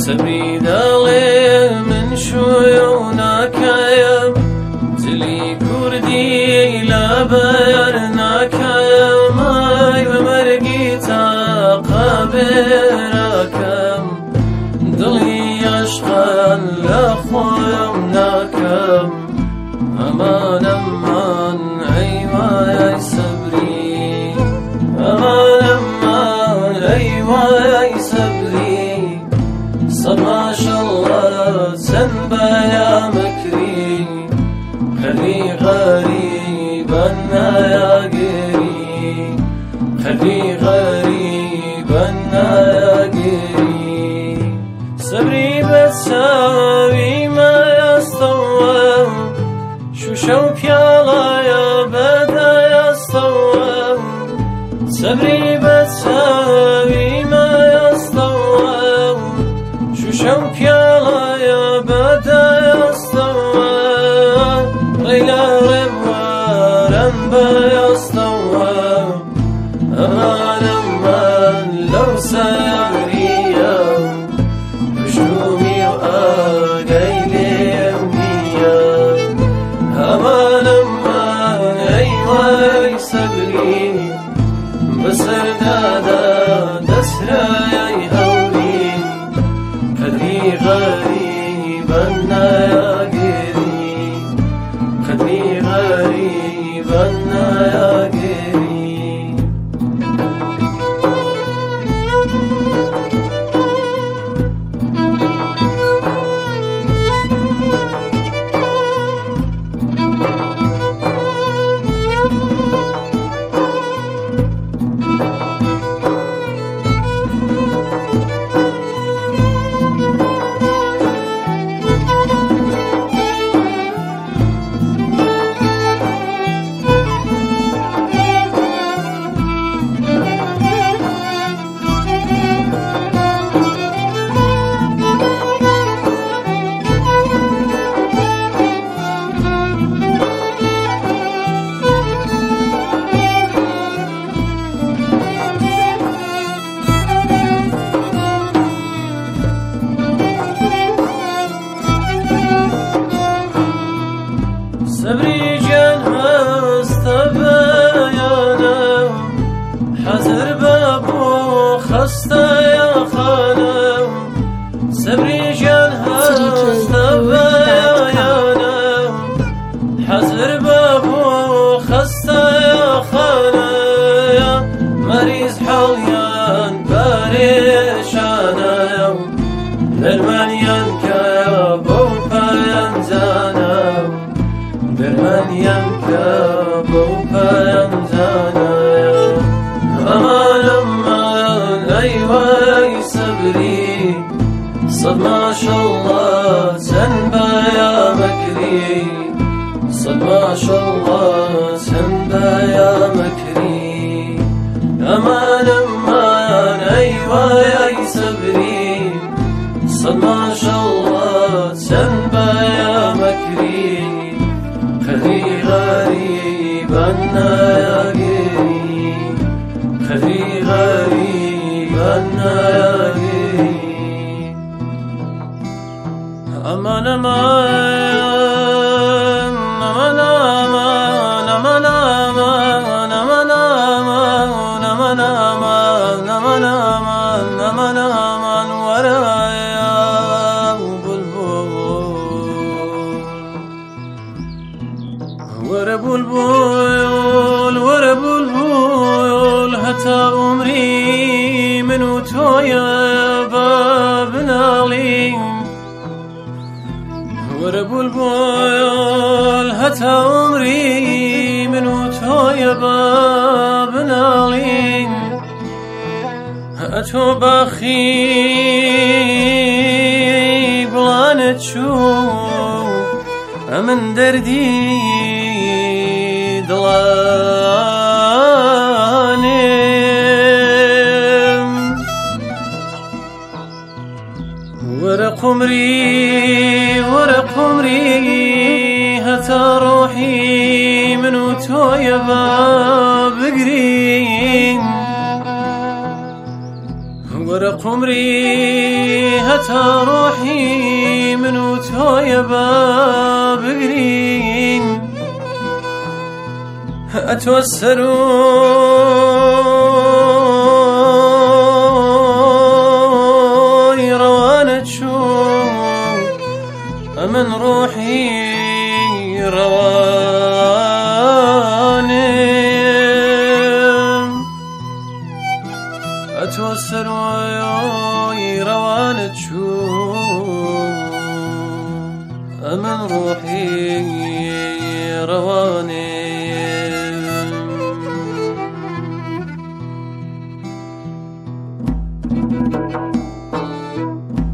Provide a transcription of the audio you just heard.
سبري داڵێ من شوێ و ناکایم دلی کوردی لە بەر ناکایم ئای بە مەرگی تاقا بێراکەم دڵی عەشقان لە خۆم ناکەم ئەمان ئەمان ئەی وای سەبری ئەمان ئەمان ئەی وای سەبری سەد ماشەڵڵا چەند بەیامەکری قەدری غەریبان نایەگری قەدری غەریبان نایەگری سەبری بە چاوی مایەستەوە شوشە و پیاڵایە بەدایەستەوە سەبری بە چاوی مایەستەوە شوشە و پیاڵایە بەدایەستەوە ڕێگا ڕێبوارم بەیەستەوە ئەمان ئەمان لەو سەبریە پشتومی و ئاگای لێم نییە ئەمان ئەمان ئەی وای سەبری بەسەردادا دەسرای هەوری قەدری غەریبان نایەگری قەدری غەریبان نایەگری سەبری گیان هەستە بەیانم حەزر بە بۆ خەستەیە خانم سەبری گیان هەستە بەیانم حەزر بە بۆ خەستەیە خانەیە مەریز حەڵیان پەرێشانەیە دەرمانیان کایە بەو پەیەنجانم دەرمانیان کە بەو پەیەنجانەیە ئەمان ئەمان ئەی وای سەبری سەد ماشەڵڵا چەند بەیامەکری سەد ماشەڵڵا چەند بەیامەکری ئەمان ئەمان ئەی وای سەبری سەد ماشەڵڵا چەند بەیامەکری قەدری غەریبان نایەگری قەدری غەریبان نایەگری ئەمان ئەمان ئەمان ئەمان ئەمان ئەمان ئەمان ئەمان ئەمان ئەمان ئەمان ئەمان ئەمان وەرایە وەرە بولبول وەرە بولبول هەتا عومری من و تۆیە بە بناڵین وەرە بولبول هەتا عومری من و تۆیە بە بناڵین ئەتۆ باخی بڵانت چوو ئەمن دەردی دڵانێم وەرە قومری هەتا ڕۆحی من و تۆیە بە بگرین ورق عمري هتا روحي من وتويا بابقرين أتوسلوا